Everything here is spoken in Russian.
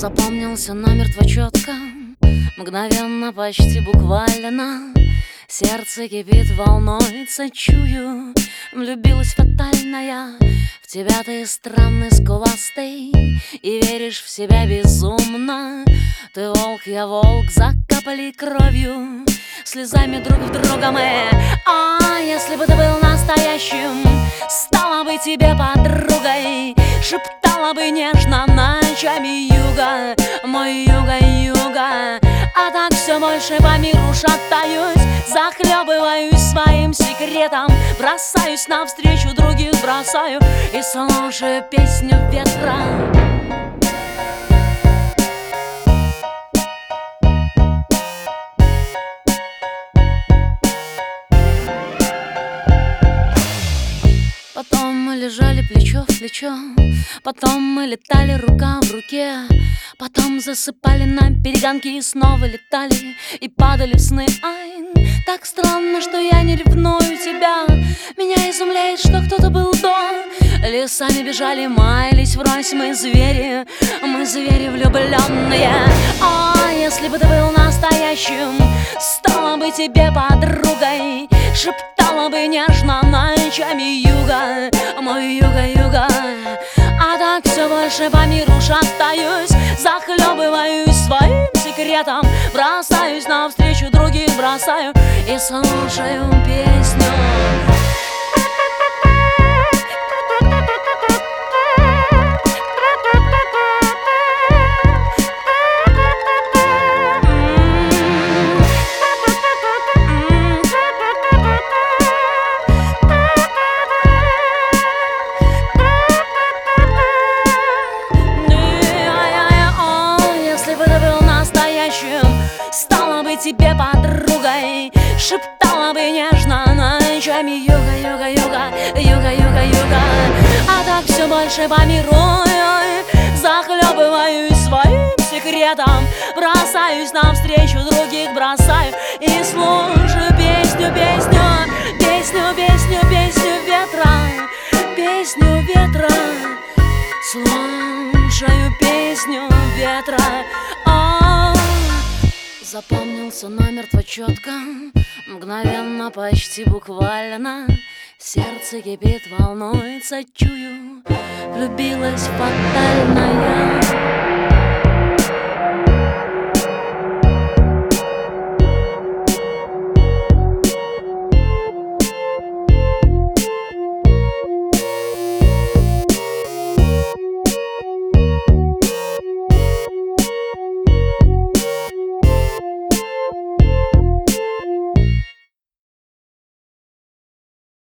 Запомнился намертво четко, мгновенно, почти буквально. Сердце кипит, волнуется, чую. Влюбилась фатально я в тебя, ты странный, скуластый, и веришь в себя безумно. Ты волк, я волк, закапали кровью, слезами друг в друга мы. А если бы ты был настоящим, стала бы тебе подругой, шептала бы нежно ночами юга, мой юга, юга. А так все больше по миру шатаюсь, захлебываюсь своим секретом, бросаюсь навстречу других, бросаю и слушаю песню ветра. Потом мы лежали плечо в плечо, потом мы летали рука в руке, потом засыпали на перегонки и снова летали и падали в сны. Ай, так странно, что я не ревную тебя. Меня изумляет, что кто-то был до. Лесами бежали, маялись врозь, мы звери влюбленные. А если бы ты был настоящим, стала бы тебе подругой, шептала бы нежно ночами юга, мой юга, юга. А так все больше по миру шатаюсь, захлебываюсь своим секретом, бросаюсь навстречу других, бросаю и слушаю песню. Стала бы тебе подругой, шептала бы нежно ночами юга, юга, юга, юга, юга, юга. А так все больше по миру захлебываюсь своим секретом, бросаюсь навстречу других, бросаю и слушаю песню, песню, песню, песню, песню ветра, песню ветра. Слушаю песню ветра. Запомнился намертво четко, мгновенно, почти буквально. Сердце кипит, волнуется, чую. Влюбилась фатально я.